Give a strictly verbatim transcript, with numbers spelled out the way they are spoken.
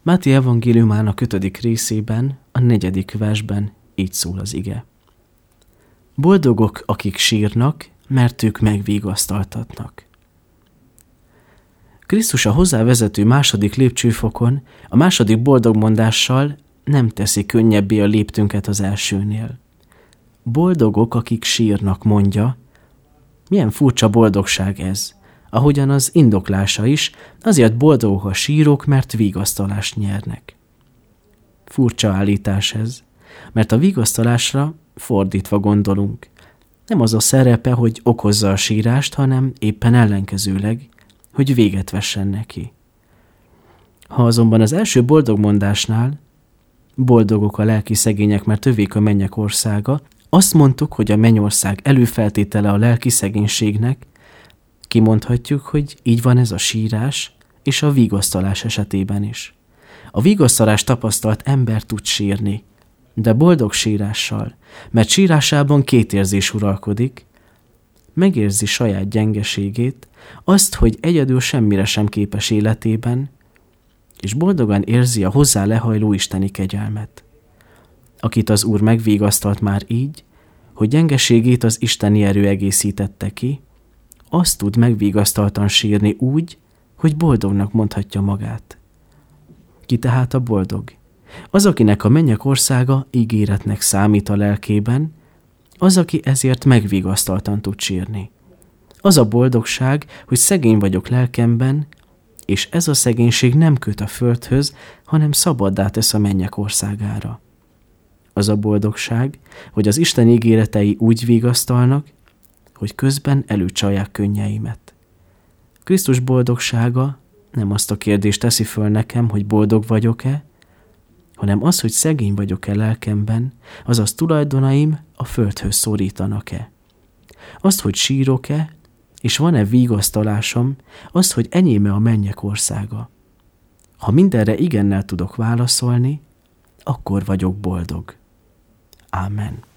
Máté evangéliumának ötödik részében, a negyedik versben így szól az ige. Boldogok, akik sírnak, mert ők megvigasztaltatnak. Krisztus a hozzávezető második lépcsőfokon, a második boldogmondással nem teszi könnyebbé a léptünket az elsőnél. Boldogok, akik sírnak, mondja. Milyen furcsa boldogság ez, ahogyan az indoklása is, azért boldogok a sírok, mert vigasztalást nyernek. Furcsa állítás ez, mert a vigasztalásra fordítva gondolunk. Nem az a szerepe, hogy okozza a sírást, hanem éppen ellenkezőleg, hogy véget vessen neki. Ha azonban az első boldogmondásnál, boldogok a lelki szegények, mert övék a mennyek országa, azt mondtuk, hogy a mennyország előfeltétele a lelki szegénységnek, kimondhatjuk, hogy így van ez a sírás és a vigasztalás esetében is. A vigasztalás tapasztalt ember tud sírni, de boldog sírással, mert sírásában két érzés uralkodik, megérzi saját gyengeségét, azt, hogy egyedül semmire sem képes életében, és boldogan érzi a hozzá lehajló isteni kegyelmet. Akit az Úr megvigasztalt már így, hogy gyengeségét az isteni erő egészítette ki, azt tud megvigasztaltan sírni úgy, hogy boldognak mondhatja magát. Ki tehát a boldog? Az, akinek a mennyek országa ígéretnek számít a lelkében, az, aki ezért megvigasztaltan tud sírni. Az a boldogság, hogy szegény vagyok lelkemben, és ez a szegénység nem köt a földhöz, hanem szabaddá tesz a mennyek országára. Az a boldogság, hogy az Isten ígéretei úgy vigasztalnak, hogy közben előcsalják könnyeimet. Krisztus boldogsága nem azt a kérdést teszi föl nekem, hogy boldog vagyok-e, hanem az, hogy szegény vagyok-e lelkemben, azaz tulajdonaim a földhöz szorítanak-e. Azt, hogy sírok-e, és van-e vigasztalásom, azt, hogy enyéme a mennyek országa. Ha mindenre igennel tudok válaszolni, akkor vagyok boldog. Ámen.